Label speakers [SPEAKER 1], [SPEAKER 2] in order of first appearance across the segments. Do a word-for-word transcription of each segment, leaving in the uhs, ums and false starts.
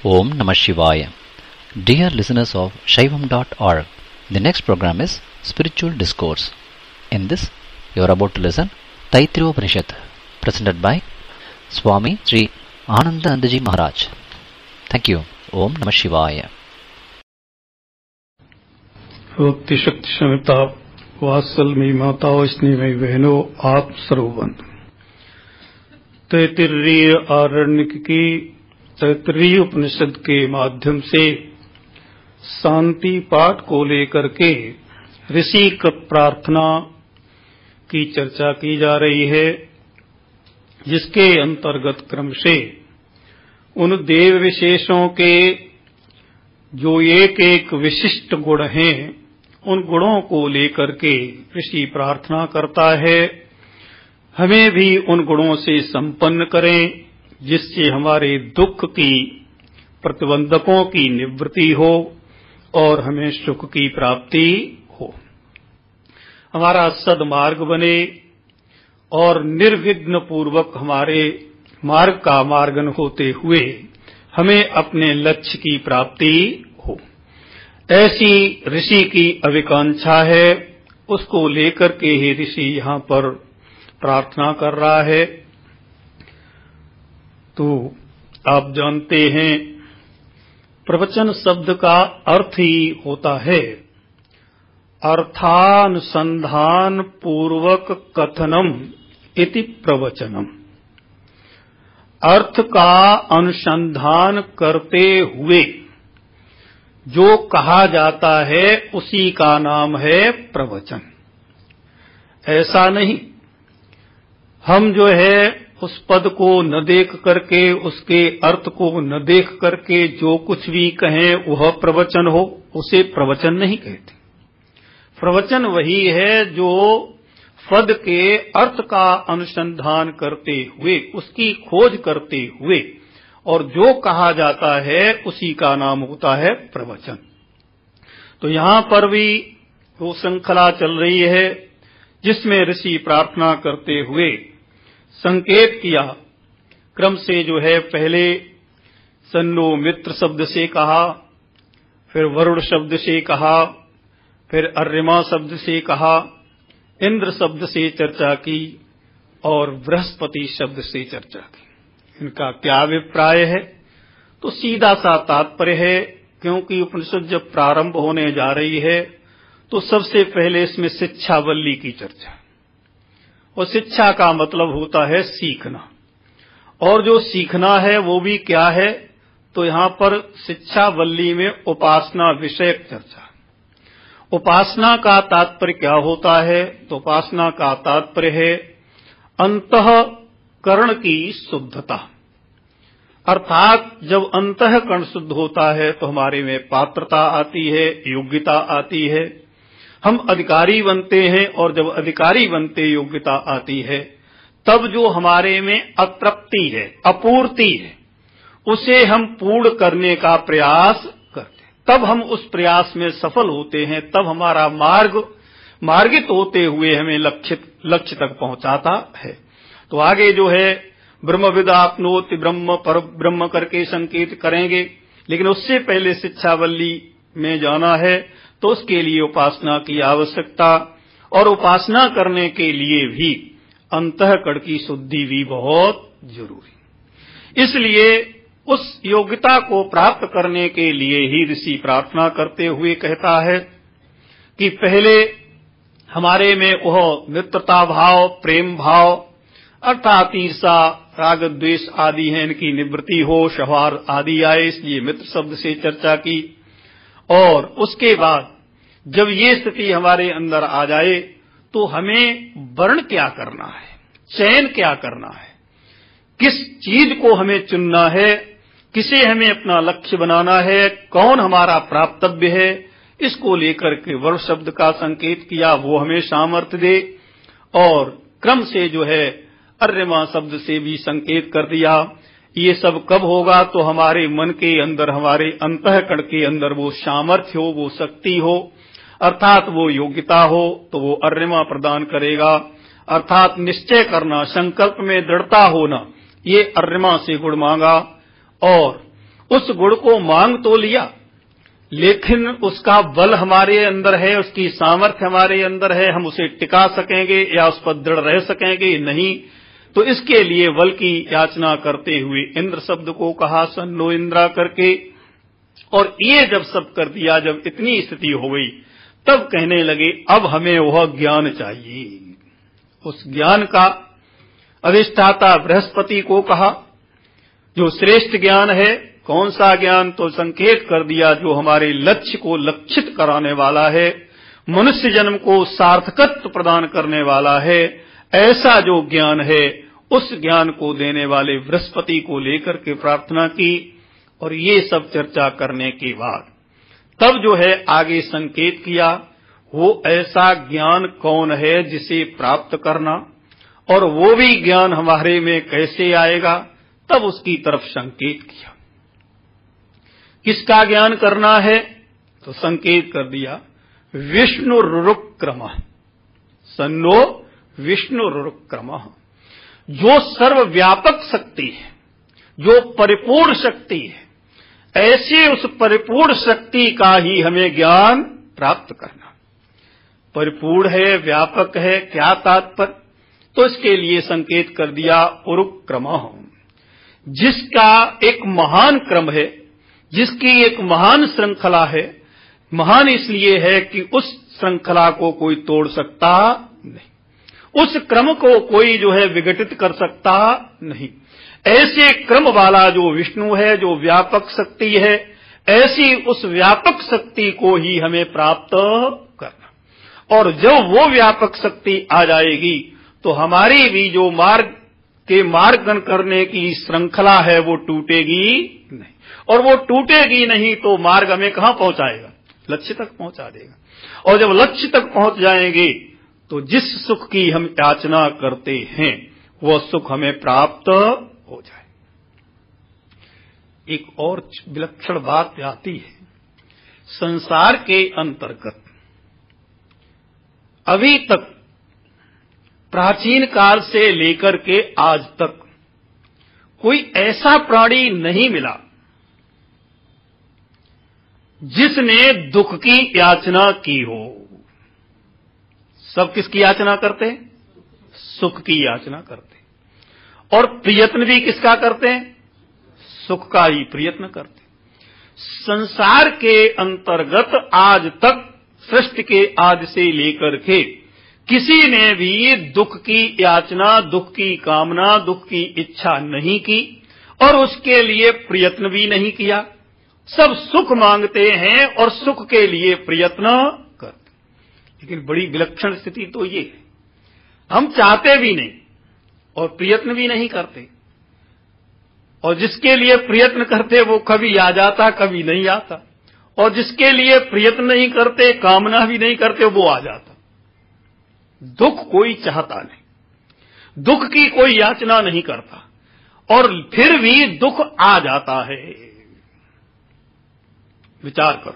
[SPEAKER 1] Om Namah Shivaya. Dear listeners of Shaivam dot org, the next program is Spiritual Discourse. In this, you are about to listen Taittiriya Upanishad, presented by Swami Sri Anandanandaji Maharaj. Thank you. Om Namah Shivaya.
[SPEAKER 2] भक्ति शक्ति समिता वात्सल्यमयी माताओं, स्नेहमयी बहनों, आप सर्वबंध। तैत्तिरीय आरण्यक की तैत्तिरीय उपनिषद के माध्यम से शांति पाठ को लेकर के ऋषि कृत प्रार्थना की चर्चा की जा रही है, जिसके अंतर्गत क्रम से उन देव विशेषों के जो एक एक विशिष्ट गुण हैं, उन गुणों को लेकर के ऋषि प्रार्थना करता है, हमें भी उन गुणों से संपन्न करें, जिससे हमारे दुख की प्रतिबंधकों की निवृत्ति हो और हमें सुख की प्राप्ति हो, हमारा सद्मार्ग बने और निर्विघ्न पूर्वक हमारे मार्ग का मार्गन होते हुए हमें अपने लक्ष्य की प्राप्ति हो। ऐसी ऋषि की अभिकांक्षा है, उसको लेकर के ही ऋषि यहाँ पर प्रार्थना कर रहा है। तो आप जानते हैं, प्रवचन शब्द का अर्थ ही होता है अर्थानुसंधान पूर्वक कथनम इति प्रवचनम। अर्थ का अनुसंधान करते हुए जो कहा जाता है उसी का नाम है प्रवचन। ऐसा नहीं हम जो है उस पद को न देख करके, उसके अर्थ को न देख करके जो कुछ भी कहें वह प्रवचन हो, उसे प्रवचन नहीं कहते। प्रवचन वही है जो पद के अर्थ का अनुसंधान करते हुए, उसकी खोज करते हुए और जो कहा जाता है उसी का नाम होता है प्रवचन। तो यहां पर भी वो श्रृंखला चल रही है, जिसमें ऋषि प्रार्थना करते हुए संकेत किया। क्रम से जो है पहले सन्नो मित्र शब्द से कहा, फिर वरुण शब्द से कहा, फिर अर्यमा शब्द से कहा, इंद्र शब्द से चर्चा की और बृहस्पति शब्द से चर्चा की। इनका क्या अभिप्राय है? तो सीधा सा तात्पर्य है, क्योंकि उपनिषद जब प्रारंभ होने जा रही है तो सबसे पहले इसमें शिक्षा वल्ली की चर्चा, और शिक्षा का मतलब होता है सीखना, और जो सीखना है वो भी क्या है? तो यहां पर शिक्षा वल्ली में उपासना विषयक चर्चा। उपासना का तात्पर्य क्या होता है? तो उपासना का तात्पर्य है अंतःकरण की शुद्धता, अर्थात जब अंतःकरण शुद्ध होता है तो हमारे में पात्रता आती है, योग्यता आती है, हम अधिकारी बनते हैं, और जब अधिकारी बनते योग्यता आती है, तब जो हमारे में अतृप्ति है, अपूर्ति है, उसे हम पूर्ण करने का प्रयास करते हैं। तब हम उस प्रयास में सफल होते हैं, तब हमारा मार्ग मार्गित होते हुए हमें लक्ष्य लक्ष्य तक पहुंचाता है। तो आगे जो है ब्रह्मविदाप्नोति ब्रह्म पर ब्रह्म करके संकेत करेंगे, लेकिन उससे पहले शिक्षावल्ली में जाना है तो उसके लिए उपासना की आवश्यकता, और उपासना करने के लिए भी अंतःकरण की शुद्धि भी बहुत जरूरी। इसलिए उस योग्यता को प्राप्त करने के लिए ही ऋषि प्रार्थना करते हुए कहता है कि पहले हमारे में वह मित्रता भाव, प्रेम भाव, अर्थात ईर्षा, राग द्वेष आदि है, इनकी निवृत्ति हो, सौहार्द आदि आए, इसलिए मित्र शब्द से चर्चा की। और उसके बाद जब ये स्थिति हमारे अंदर आ जाए तो हमें वर्ण क्या करना है, चयन क्या करना है, किस चीज को हमें चुनना है, किसे हमें अपना लक्ष्य बनाना है, कौन हमारा प्राप्तव्य है, इसको लेकर के वर्ण शब्द का संकेत किया, वो हमें सामर्थ्य दे। और क्रम से जो है अर्यमा शब्द से भी संकेत कर दिया। ये सब कब होगा? तो हमारे मन के अंदर, हमारे अंतःकरण के अंदर वो सामर्थ्य हो, वो शक्ति हो, अर्थात वो योग्यता हो, तो वो अर्यमा प्रदान करेगा। अर्थात निश्चय करना, संकल्प में दृढ़ता होना, ये अर्यमा से गुण मांगा। और उस गुण को मांग तो लिया, लेकिन उसका बल हमारे अंदर है, उसकी सामर्थ्य हमारे अंदर है, हम उसे टिका सकेंगे या उस पर दृढ़ रह सकेंगे? नहीं। तो इसके लिए बल की याचना करते हुए इंद्र शब्द को कहा, सन्नो इंद्रा करके। और ये जब सब कर दिया, जब इतनी स्थिति हो गई, तब कहने लगे अब हमें वह ज्ञान चाहिए। उस ज्ञान का अधिष्ठाता बृहस्पति को कहा, जो श्रेष्ठ ज्ञान है। कौन सा ज्ञान? तो संकेत कर दिया जो हमारे लक्ष्य को लक्षित कराने वाला है, मनुष्य जन्म को सार्थकत्व प्रदान करने वाला है, ऐसा जो ज्ञान है उस ज्ञान को देने वाले बृहस्पति को लेकर के प्रार्थना की। और ये सब चर्चा करने के बाद तब जो है आगे संकेत किया, वो ऐसा ज्ञान कौन है जिसे प्राप्त करना, और वो भी ज्ञान हमारे में कैसे आएगा, तब उसकी तरफ संकेत किया। किसका ज्ञान करना है? तो संकेत कर दिया विष्णु रुरुक्रम, सन्नो विष्णु रुरुक्रम। जो सर्वव्यापक शक्ति है, जो परिपूर्ण शक्ति है, ऐसे उस परिपूर्ण शक्ति का ही हमें ज्ञान प्राप्त करना। परिपूर्ण है, व्यापक है, क्या तात्पर्य? तो इसके लिए संकेत कर दिया उरुक्रम, जिसका एक महान क्रम है, जिसकी एक महान श्रृंखला है। महान इसलिए है कि उस श्रृंखला को कोई तोड़ सकता नहीं, उस क्रम को कोई जो है विघटित कर सकता नहीं। ऐसे क्रम वाला जो विष्णु है, जो व्यापक शक्ति है, ऐसी उस व्यापक शक्ति को ही हमें प्राप्त करना। और जब वो व्यापक शक्ति आ जाएगी तो हमारी भी जो मार्ग के मार्गन करने की श्रृंखला है वो टूटेगी नहीं, और वो टूटेगी नहीं तो मार्ग हमें कहां पहुंचाएगा? लक्ष्य तक पहुंचा देगा। और जब लक्ष्य तक पहुंच जाएंगे तो जिस सुख की हम याचना करते हैं वह सुख हमें प्राप्त हो जाए। एक और विलक्षण बात आती है, संसार के अंतर्गत अभी तक प्राचीन काल से लेकर के आज तक कोई ऐसा प्राणी नहीं मिला जिसने दुख की याचना की हो। सब किसकी याचना करते हैं? सुख की याचना करते हैं। और प्रयत्न भी किसका करते हैं? सुख का ही प्रयत्न करते हैं। संसार के अंतर्गत आज तक सृष्टि के आदि से लेकर के किसी ने भी दुख की याचना, दुख की कामना, दुख की इच्छा नहीं की और उसके लिए प्रयत्न भी नहीं किया। सब सुख मांगते हैं और सुख के लिए प्रयत्न करते। लेकिन बड़ी विलक्षण स्थिति तो ये है, हम चाहते भी नहीं और प्रयत्न भी नहीं करते, और जिसके लिए प्रयत्न करते वो कभी आ जाता, कभी नहीं आता, और जिसके लिए प्रयत्न नहीं करते, कामना भी नहीं करते, वो आ जाता। दुख कोई चाहता नहीं, दुख की कोई याचना नहीं करता, और फिर भी दुख आ जाता है। विचार करो।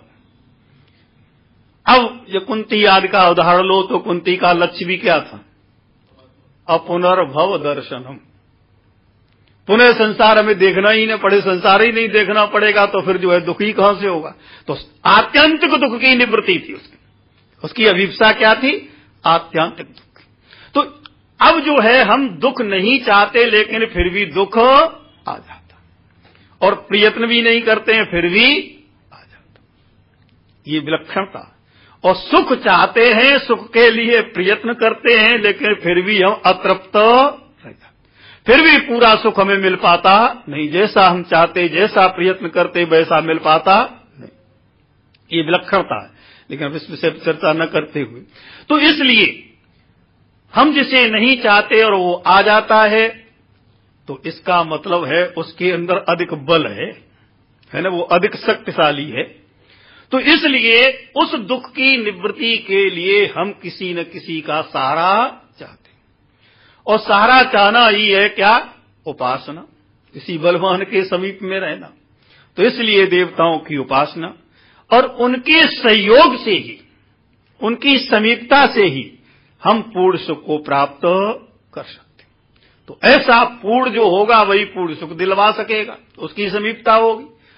[SPEAKER 2] अब ये कुंती आदि का उदाहरण लो तो कुंती का लक्ष्य भी क्या था? अपुनर्भव दर्शनम। पुनः संसार हमें देखना ही न पड़े, संसार ही नहीं देखना पड़ेगा तो फिर जो है दुखी कहां से होगा? तो आत्यंतिक दुख की निवृत्ति थी उसकी, उसकी अभिप्सा क्या थी? आत्यंतिक दुख। तो अब जो है हम दुख नहीं चाहते लेकिन फिर भी दुख आ जाता, और प्रयत्न भी नहीं करते हैं फिर भी आ जाता। ये विलक्षणता। और सुख चाहते हैं, सुख के लिए प्रयत्न करते हैं, लेकिन फिर भी हम अतृप्त रह जाते, फिर भी पूरा सुख हमें मिल पाता नहीं। जैसा हम चाहते, जैसा प्रयत्न करते वैसा मिल पाता नहीं। ये विलक्षणता है, लेकिन अब इस विषय पर चर्चा न करते हुए, तो इसलिए हम जिसे नहीं चाहते और वो आ जाता है तो इसका मतलब है उसके अंदर अधिक बल है, है ना, वो अधिक शक्तिशाली है। तो इसलिए उस दुख की निवृत्ति के लिए हम किसी न किसी का सहारा चाहते हैं, और सहारा चाहना ही है क्या? उपासना, किसी बलवान के समीप में रहना। तो इसलिए देवताओं की उपासना और उनके सहयोग से ही, उनकी समीपता से ही हम पूर्ण सुख को प्राप्त कर सकते। तो ऐसा पूर्ण जो होगा वही पूर्ण सुख दिलवा सकेगा, तो उसकी समीपता होगी।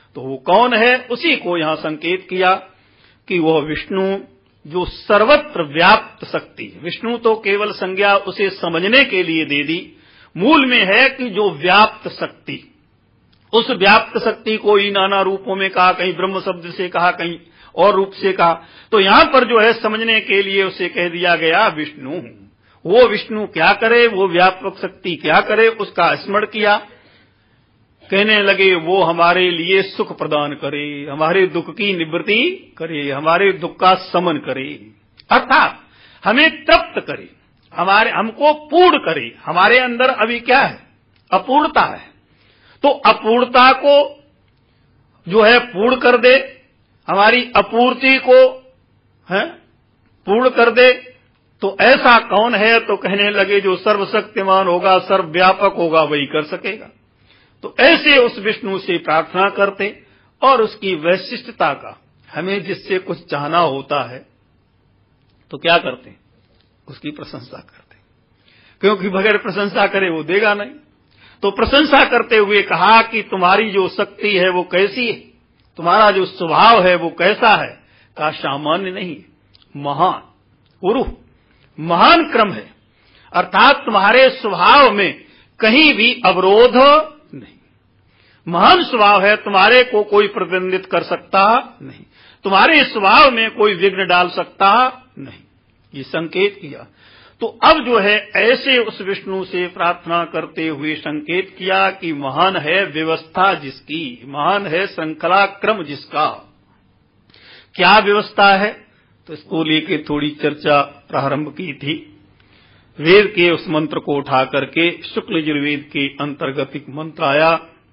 [SPEAKER 2] तो वो कौन है, उसी को यहां संकेत किया कि वह विष्णु जो सर्वत्र व्याप्त शक्ति है। विष्णु तो केवल संज्ञा उसे समझने के लिए दे दी, मूल में है कि जो व्याप्त शक्ति, उस व्याप्त शक्ति को ही नाना रूपों में कहा, कहीं ब्रह्म शब्द से कहा, कहीं और रूप से कहा। तो यहां पर जो है समझने के लिए उसे कह दिया गया विष्णु। वो विष्णु क्या करे, वो व्यापक शक्ति क्या करे, उसका स्मरण किया। कहने लगे वो हमारे लिए सुख प्रदान करे, हमारे दुख की निवृत्ति करे, हमारे दुख का शमन करे, अर्थात हमें तृप्त करे, हमारे हमको पूर्ण करे। हमारे अंदर अभी क्या है, अपूर्णता है, तो अपूर्णता को जो है पूर्ण कर दे, हमारी अपूर्ति को है पूर्ण कर दे। तो ऐसा कौन है, तो कहने लगे जो सर्वशक्तिमान होगा, सर्वव्यापक होगा, वही कर सकेगा। तो ऐसे उस विष्णु से प्रार्थना करते और उसकी वैशिष्टता का, हमें जिससे कुछ चाहना होता है तो क्या करते, उसकी प्रशंसा करते, क्योंकि बगैर प्रशंसा करे वो देगा नहीं। तो प्रशंसा करते हुए कहा कि तुम्हारी जो शक्ति है वो कैसी है, तुम्हारा जो स्वभाव है वो कैसा है। कहा सामान्य नहीं है, महान गुरु, महान क्रम है, अर्थात तुम्हारे स्वभाव में कहीं भी अवरोध नहीं, महान स्वभाव है, तुम्हारे को कोई प्रतिबंधित कर सकता नहीं, तुम्हारे स्वभाव में कोई विघ्न डाल सकता नहीं। ये संकेत किया। तो अब जो है ऐसे उस विष्णु से प्रार्थना करते हुए संकेत किया कि महान है व्यवस्था जिसकी, महान है श्रृंखला क्रम जिसका। क्या व्यवस्था है, तो इसको लेके थोड़ी चर्चा प्रारंभ की थी। वेद के उस मंत्र को उठा करके शुक्ल यजुर्वेद के अंतर्गत एक मंत्र आया,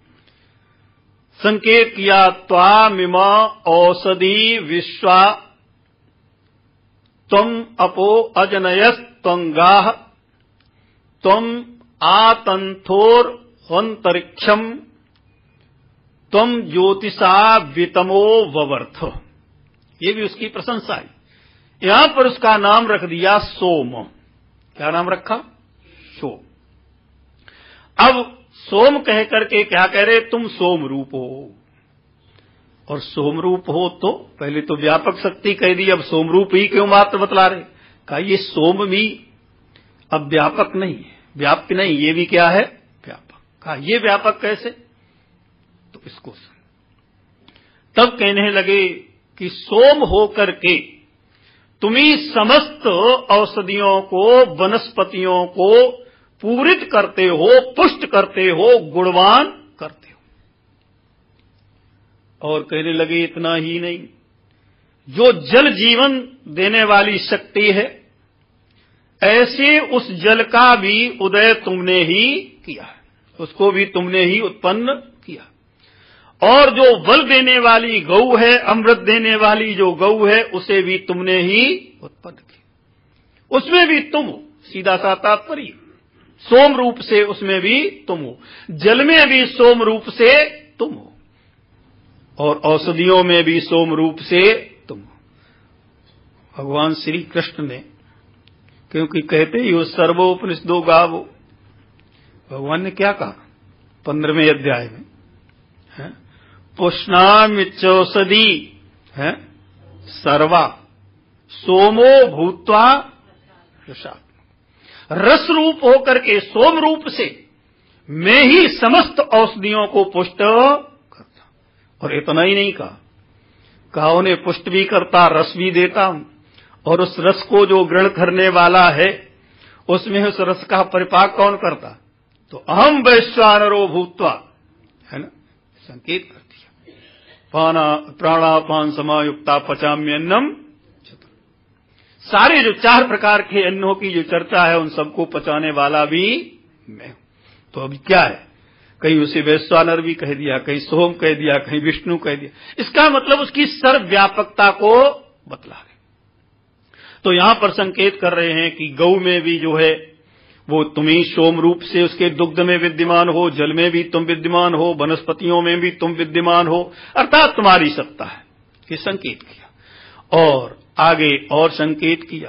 [SPEAKER 2] संकेत किया त्वामिमा औषधि विश्वा त्वं अपो अजनयस त्वंगाः त्वं आतंथोर हंतरिक्षम त्वं ज्योतिषा वितमो ववर्थ। ये भी उसकी प्रशंसा है। यहां पर उसका नाम रख दिया सोम। क्या नाम रखा, सोम। अब सोम कह करके क्या कह रहे, तुम सोम रूप हो। और सोम रूप हो तो पहले तो व्यापक शक्ति कह दी, अब सोम रूप ही क्यों मात्र बतला रहे। कहा ये सोम भी अब व्यापक नहीं है, व्याप्त नहीं, ये भी क्या है, व्यापक। कहा ये व्यापक कैसे, तो इसको तब कहने लगे कि सोम हो करके तुम्ही समस्त औषधियों को, वनस्पतियों को पूरित करते हो, पुष्ट करते हो, गुणवान करते हो। और कहने लगे इतना ही नहीं, जो जल जीवन देने वाली शक्ति है, ऐसे उस जल का भी उदय तुमने ही किया है, उसको भी तुमने ही उत्पन्न किया। और जो बल देने वाली गौ है, अमृत देने वाली जो गौ है, उसे भी तुमने ही उत्पन्न किया, उसमें भी तुम हो। सीधा सा तात्पर्य, सोम रूप से उसमें भी तुम हो, जल में भी सोम रूप से तुम हो, और औषधियों में भी सोम रूप से तुम हो। भगवान श्री कृष्ण ने, क्योंकि कहते ही हो सर्वोपनिषदो गावो, भगवान ने क्या कहा पंद्रहवें अध्याय में, है पुष्णामिचौषधि है सर्वा सोमो भूत्वा रसा। रस रूप होकर के सोम रूप से मैं ही समस्त औषधियों को पुष्ट करता। और इतना ही नहीं कहा, कहा उन्हें पुष्ट भी करता, रस भी देता हूं, और उस रस को जो ग्रहण करने वाला है उसमें उस रस का परिपाक कौन करता, तो अहम वैश्वानरो भूत्वा, है ना, संकेत कर दिया। पाना प्राणापान समायुक्ता पचाम्यन्नम चतुर। सारे जो चार प्रकार के अन्नों की जो चर्चा है उन सबको पचाने वाला भी मैं हूं। तो अभी क्या है, कहीं उसे वैश्वानर भी कह दिया, कहीं सोम कह दिया, कहीं विष्णु कह दिया। इसका मतलब उसकी सर्वव्यापकता को बतला रहे। तो यहां पर संकेत कर रहे हैं कि गौ में भी जो है वो तुम्ही सोम रूप से उसके दुग्ध में विद्यमान हो, जल में भी तुम विद्यमान हो, वनस्पतियों में भी तुम विद्यमान हो, अर्थात तुम्हारी सत्ता है। ये संकेत किया। और आगे और संकेत किया,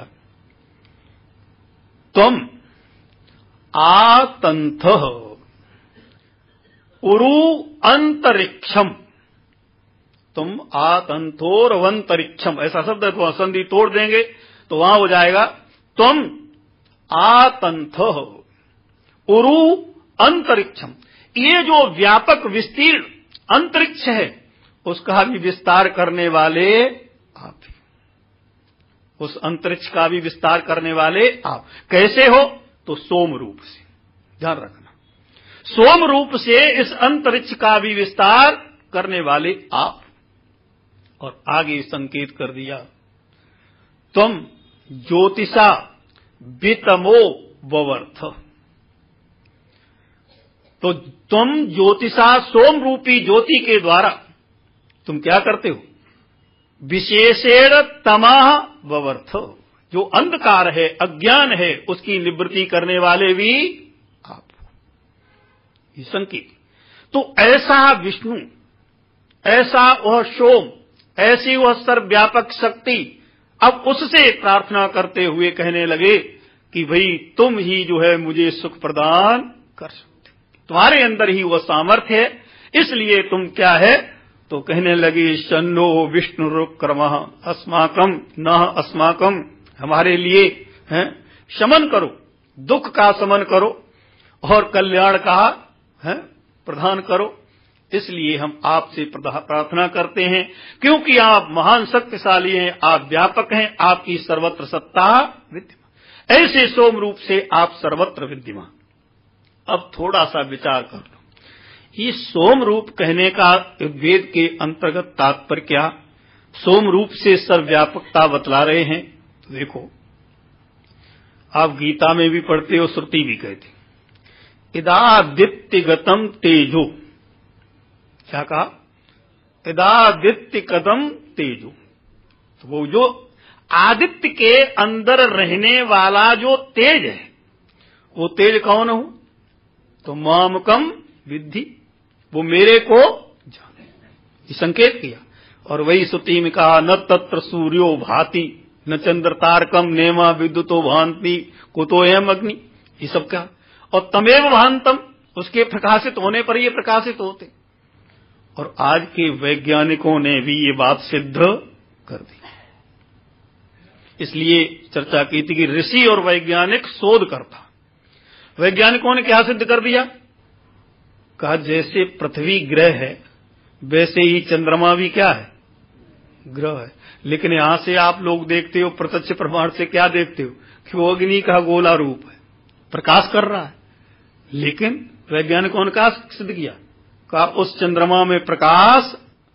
[SPEAKER 2] तुम आतंथ उरु अंतरिक्षम तुम आतंथोरवंतरिक्षम, ऐसा शब्द है, तो संधि तोड़ देंगे तो वहां हो जाएगा तुम आतंथ उरु अंतरिक्षम। ये जो व्यापक विस्तीर्ण अंतरिक्ष है उसका भी विस्तार करने वाले आप, उस अंतरिक्ष का भी विस्तार करने वाले आप। कैसे हो? तो सोम रूप से, ध्यान रखना, सोम रूप से इस अंतरिक्ष का भी विस्तार करने वाले आप। और आगे संकेत कर दिया, तुम ज्योतिषा वितमो ववर्थ। तो तुम ज्योतिषा सोम रूपी ज्योति के द्वारा तुम क्या करते हो? विशेषेण तमः ववर्थ, जो अंधकार है, अज्ञान है, उसकी निवृत्ति करने वाले भी आप। ये संकेत। तो ऐसा विष्णु, ऐसा वह सोम, ऐसी वह सर्वव्यापक शक्ति, अब उससे प्रार्थना करते हुए कहने लगे कि भाई तुम ही जो है मुझे सुख प्रदान कर सकते, तुम्हारे अंदर ही वह सामर्थ्य है, इसलिए तुम क्या है? तो कहने लगे शन्नो विष्णुरुक्रमः अस्माकम न अस्माकम, हमारे लिए है शमन करो, दुख का शमन करो और कल्याण का है प्रदान करो। इसलिए हम आपसे प्रार्थना करते हैं, क्योंकि आप महान शक्तिशाली हैं, आप व्यापक हैं, आपकी सर्वत्र सत्ता विद्यमान, ऐसे सोम रूप से आप सर्वत्र विद्यमान। अब थोड़ा सा विचार कर लो, ये सोम रूप कहने का वेद के अंतर्गत तात्पर्य क्या? सोम रूप से सर्वव्यापकता बतला रहे हैं। तो देखो, आप गीता में भी पढ़ते हो, श्रुति भी कहती, इदादित्यगतम तेजो, क्या कहा? इदादित्यगतम तेजो। तो वो जो आदित्य के अंदर रहने वाला जो तेज है, वो तेज कौन हो? तो मामकम विद्धि, वो मेरे को जाने, ये संकेत किया। और वही श्रुति में कहा, न तत्र सूर्यो भाति न चंद्र तारकम नेमा विद्युतो भांति कुतो एवं अग्नि, ये सब क्या? और तमेव भांतम, उसके प्रकाशित होने पर ये प्रकाशित होते। और आज के वैज्ञानिकों ने भी ये बात सिद्ध कर दी। इसलिए चर्चा की थी कि ऋषि और वैज्ञानिक शोध करता। वैज्ञानिकों ने क्या सिद्ध कर दिया? कहा जैसे पृथ्वी ग्रह है वैसे ही चंद्रमा भी क्या है? ग्रह है। लेकिन यहां से आप लोग देखते हो, प्रत्यक्ष प्रमाण से क्या देखते हो कि वो अग्नि का गोला रूप है, प्रकाश कर रहा है। लेकिन वैज्ञानिकों ने क्या सिद्ध किया? कहा उस चंद्रमा में प्रकाश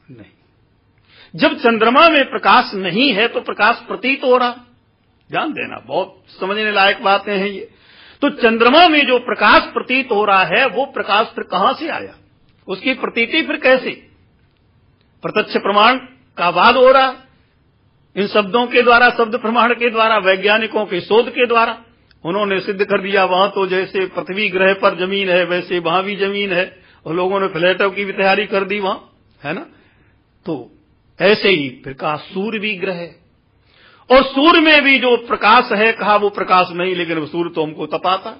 [SPEAKER 2] नहीं। जब चंद्रमा में प्रकाश नहीं है तो प्रकाश प्रतीत हो रहा। ध्यान देना, बहुत समझने लायक बातें हैं ये। तो चंद्रमा में जो प्रकाश प्रतीत हो रहा है, वो प्रकाश फिर कहां से आया? उसकी प्रतीति फिर कैसे? प्रत्यक्ष प्रमाण का बाद हो रहा, इन शब्दों के द्वारा, शब्द प्रमाण के द्वारा, वैज्ञानिकों के शोध के द्वारा उन्होंने सिद्ध कर दिया। वहां तो जैसे पृथ्वी ग्रह पर जमीन है वैसे वहां भी जमीन है, और लोगों ने फ्लैटों की भी तैयारी कर दी वहां, है ना? तो ऐसे ही प्रकाश सूर्य भी ग्रह है, और सूर्य में भी जो प्रकाश है, कहा वो प्रकाश नहीं, लेकिन वो सूर्य तो हमको तपाता।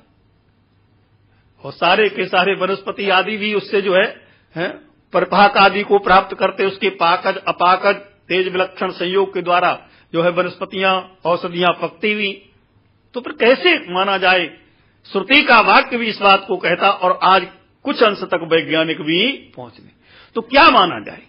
[SPEAKER 2] और सारे के सारे वनस्पति आदि भी उससे जो है, है परिपाक आदि को प्राप्त करते, उसके पाकज अपाकज तेज विलक्षण संयोग के द्वारा जो है वनस्पतियां औषधियां पकती हुई। तो फिर कैसे माना जाए? श्रुति का वाक्य भी इस बात को कहता, और आज कुछ अंश तक वैज्ञानिक भी पहुंचने। तो क्या माना जाए,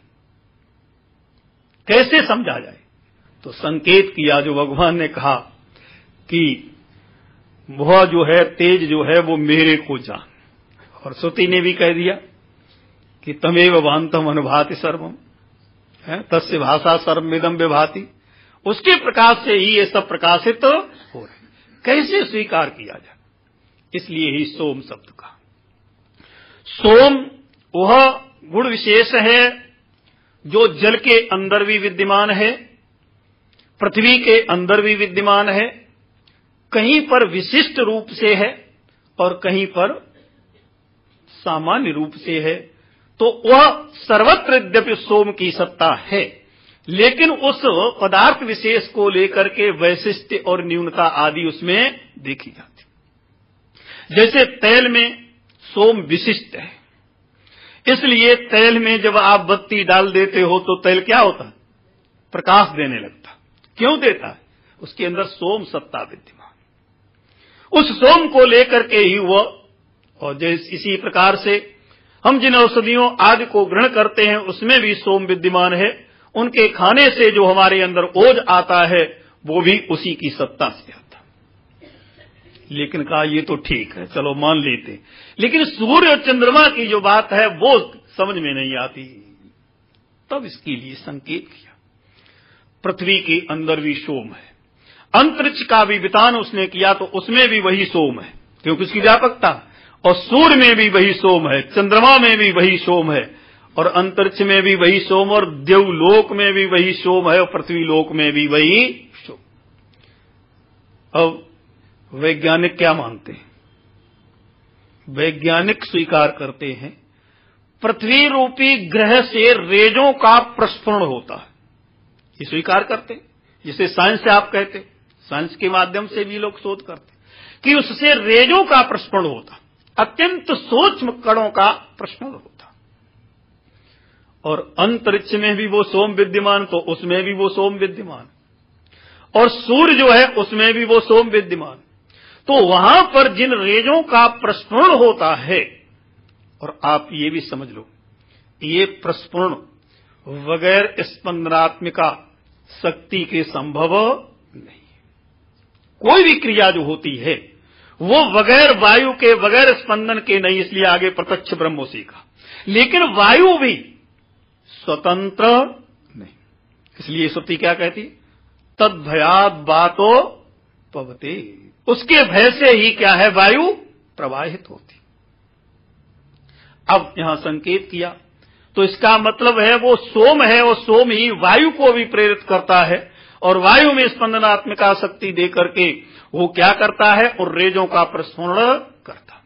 [SPEAKER 2] कैसे समझा जाए? तो संकेत किया जो भगवान ने कहा कि वह जो है तेज जो है वो मेरे को जान। और श्रुति ने भी कह दिया कि तमेव भांतम अनुभाति सर्वम, है तस्य भाषा सर्वमिदं विभाति, उसके प्रकाश से ही ये सब प्रकाशित हो रहे। कैसे स्वीकार किया जाए? इसलिए ही सोम शब्द का। सोम वह गुण विशेष है जो जल के अंदर भी विद्यमान है, पृथ्वी के अंदर भी विद्यमान है, कहीं पर विशिष्ट रूप से है और कहीं पर सामान्य रूप से है। तो वह सर्वत्र यद्यपि सोम की सत्ता है, लेकिन उस पदार्थ विशेष को लेकर के वैशिष्ट्य और न्यूनता आदि उसमें देखी जाती। जैसे तेल में सोम विशिष्ट है, इसलिए तेल में जब आप बत्ती डाल देते हो तो तेल क्या होता है? प्रकाश देने लगता। क्यों देता है? उसके अंदर सोम सत्ता विद्यमान। उस सोम को लेकर के ही वह, और जैसे इसी प्रकार से हम जिन औषधियों आदि को ग्रहण करते हैं उसमें भी सोम विद्यमान है। उनके खाने से जो हमारे अंदर ओज आता है वो भी उसी की सत्ता से आता। लेकिन कहा ये तो ठीक है, चलो मान लेते, लेकिन सूर्य और चंद्रमा की जो बात है वो समझ में नहीं आती। तब इसके लिए संकेत किया, पृथ्वी के अंदर भी सोम है, अंतरिक्ष का भी वितान उसने किया तो उसमें भी वही सोम है, क्योंकि उसकी व्यापकता, और सूर्य में भी वही सोम है, चंद्रमा में भी वही सोम है, और अंतरिक्ष में भी वही सोम, और देवलोक में भी वही सोम है, और पृथ्वी लोक में भी वही सोम। अब वैज्ञानिक क्या मानते हैं? वैज्ञानिक स्वीकार करते हैं पृथ्वी रूपी ग्रह से रेजों का प्रस्फुरण होता है। ये स्वीकार करते हैं, जिसे साइंस से आप कहते, साइंस के माध्यम से भी लोग शोध करते कि उससे रेजों का प्रस्फुरण होता, अत्यंत सूक्ष्म कणों का प्रस्फुरण होता। और अंतरिक्ष में भी वो सोम विद्यमान तो उसमें भी वो सोम विद्यमान, और सूर्य जो है उसमें भी वो सोम विद्यमान। तो वहां पर जिन रेजों का प्रस्फुरण होता है, और आप ये भी समझ लो, ये प्रस्फुरण बगैर स्पंदनात्मिका शक्ति के संभव नहीं। कोई भी क्रिया जो होती है वो बगैर वायु के, बगैर स्पंदन के नहीं, इसलिए आगे प्रत्यक्ष ब्रह्मो सीखा। लेकिन वायु भी स्वतंत्र नहीं, इसलिए श्रुति क्या कहती? तद भयाद बातो पवते, उसके भय से ही क्या है? वायु प्रवाहित होती। अब यहां संकेत किया तो इसका मतलब है वो सोम है, और सोम ही वायु को भी प्रेरित करता है, और वायु में स्पंदनात्मिका शक्ति देकर के वो क्या करता है? और रेजों का प्रस्फुरण करता।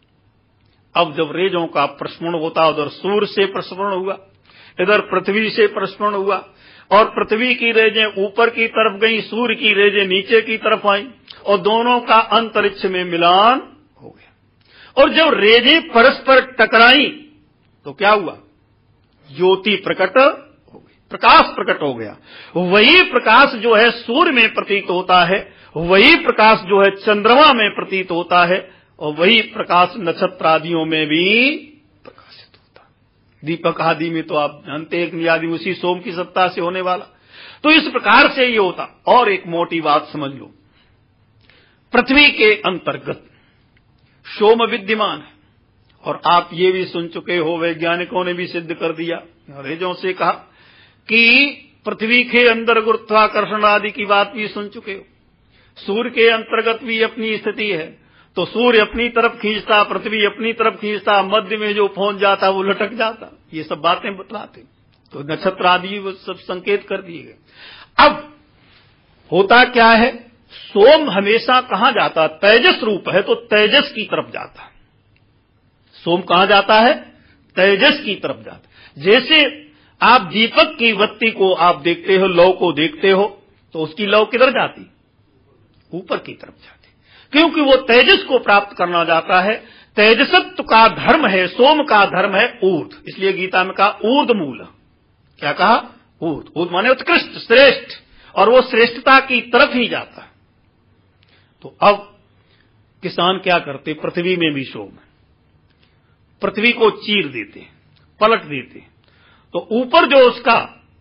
[SPEAKER 2] अब जब रेजों का प्रस्फुरण होता, उधर सूर्य से प्रस्फुरण हुआ, इधर पृथ्वी से प्रस्फुरण हुआ, और पृथ्वी की रेजें ऊपर की तरफ गई, सूर्य की रेजें नीचे की तरफ आई, और दोनों का अंतरिक्ष में मिलान हो गया। और जब रेजें परस्पर टकराई तो क्या हुआ? ज्योति प्रकट हो गई, प्रकाश प्रकट हो गया। वही प्रकाश जो है सूर्य में प्रतीत होता है, वही प्रकाश जो है चंद्रमा में प्रतीत होता है, और वही प्रकाश नक्षत्र आदियों में भी प्रकाशित होता है। दीपक आदि में तो आप जानते हैं कि आदि उसी सोम की सत्ता से होने वाला। तो इस प्रकार से ये होता। और एक मोटी बात समझ लो, पृथ्वी के अंतर्गत सोम विद्यमान है, और आप ये भी सुन चुके हो, वैज्ञानिकों ने भी सिद्ध कर दिया, रेजों से कहा कि पृथ्वी के अंदर गुरुत्वाकर्षण आदि की बात भी सुन चुके हो। सूर्य के अंतर्गत भी अपनी स्थिति है, तो सूर्य अपनी तरफ खींचता, पृथ्वी अपनी तरफ खींचता, मध्य में जो पहुंच जाता वो लटक जाता। ये सब बातें बतलाते, तो नक्षत्र आदि वो सब संकेत कर दिए गए। अब होता क्या है? सोम हमेशा कहां जाता? तेजस रूप है तो तेजस की तरफ जाता। सोम कहां जाता है? तेजस की तरफ जाता। जैसे आप दीपक की बत्ती को आप देखते हो, लौ को देखते हो, तो उसकी लौ किधर जाती? ऊपर की तरफ जाती, क्योंकि वो तेजस को प्राप्त करना जाता है। तेजसत्व का धर्म है, सोम का धर्म है ऊर्ध, इसलिए गीता में कहा ऊर्ध मूल। क्या कहा? ऊर्ध। ऊर्ध माने उत्कृष्ट, श्रेष्ठ, और वो श्रेष्ठता की तरफ ही जाता है। तो अब किसान क्या करते? पृथ्वी में भी सोम है, पृथ्वी को चीर देते, पलट देते, तो ऊपर जो उसका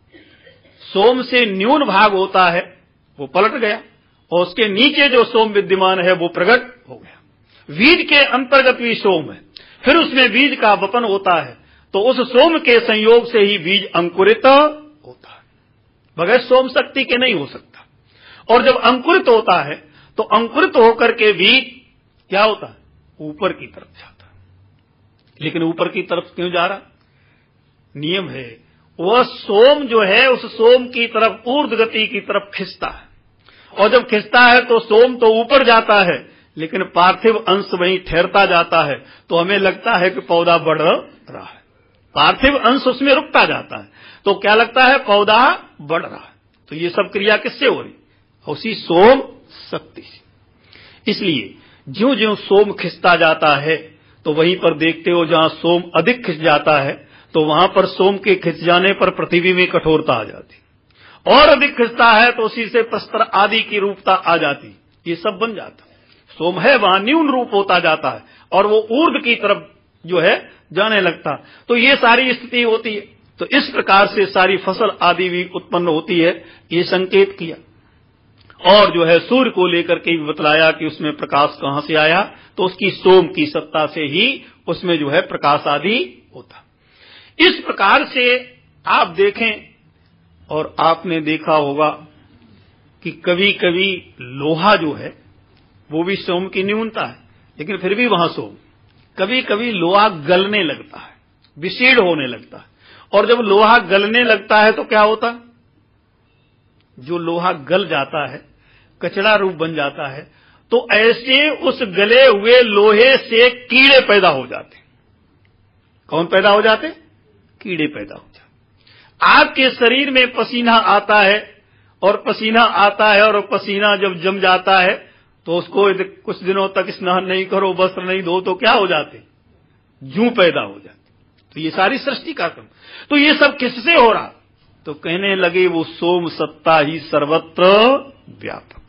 [SPEAKER 2] सोम से न्यून भाग होता है वो पलट गया, और उसके नीचे जो सोम विद्यमान है वो प्रकट हो गया। बीज के अंतर्गत भी सोम है, फिर उसमें बीज का वपन होता है, तो उस सोम के संयोग से ही बीज अंकुरित होता है, बगैर सोम शक्ति के नहीं हो सकता। और जब अंकुरित होता है तो अंकुरित होकर के बीज क्या होता है? ऊपर की तरफ जाता है। लेकिन ऊपर की तरफ क्यों जा रहा? नियम है, वह सोम जो है उस सोम की तरफ ऊर्ध्व गति की तरफ खिंचता है, और जब खिंचता है तो सोम तो ऊपर जाता है, लेकिन पार्थिव अंश वहीं ठहरता जाता है, तो हमें लगता है कि पौधा बढ़ रहा है। पार्थिव अंश उसमें रुकता जाता है, तो क्या लगता है? पौधा बढ़ रहा है। तो ये सब क्रिया किससे हो रही? उसी सोम शक्ति से। इसलिए ज्यों ज्यों सोम खिंचता जाता है तो वहीं पर देखते हो जहां सोम अधिक खिंच जाता है तो वहां पर सोम के खिंच जाने पर पृथ्वी में कठोरता आ जाती, और अधिक खिंचता है तो उसी से प्रस्तर आदि की रूपता आ जाती, ये सब बन जाता। सोम है वहां न्यून रूप होता जाता है और वो ऊर्ध्व की तरफ जो है जाने लगता, तो ये सारी स्थिति होती है। तो इस प्रकार से सारी फसल आदि भी उत्पन्न होती है, ये संकेत किया। और जो है सूर्य को लेकर के भी बतलाया कि उसमें प्रकाश कहां से आया, तो उसकी सोम की सत्ता से ही उसमें जो है प्रकाश आदि होता। इस प्रकार से आप देखें, और आपने देखा होगा कि कभी कभी लोहा जो है वो भी सोम की न्यूनता है, लेकिन फिर भी वहां सोम। कभी कभी लोहा गलने लगता है, विशीर्ण होने लगता है, और जब लोहा गलने लगता है तो क्या होता है, जो लोहा गल जाता है, कचड़ा रूप बन जाता है, तो ऐसे उस गले हुए लोहे से कीड़े पैदा हो जाते। कौन पैदा हो जाते? कीड़े पैदा हो जाते। आपके शरीर में पसीना आता है, और पसीना आता है और पसीना जब जम जाता है तो उसको कुछ दिनों तक स्नान नहीं करो, वस्त्र नहीं धो, तो क्या हो जाते? जूं पैदा हो जाते। तो ये सारी सृष्टि का क्रम। तो ये सब किससे हो रहा? तो कहने लगे वो सोम सत्ता ही सर्वत्र व्यापक।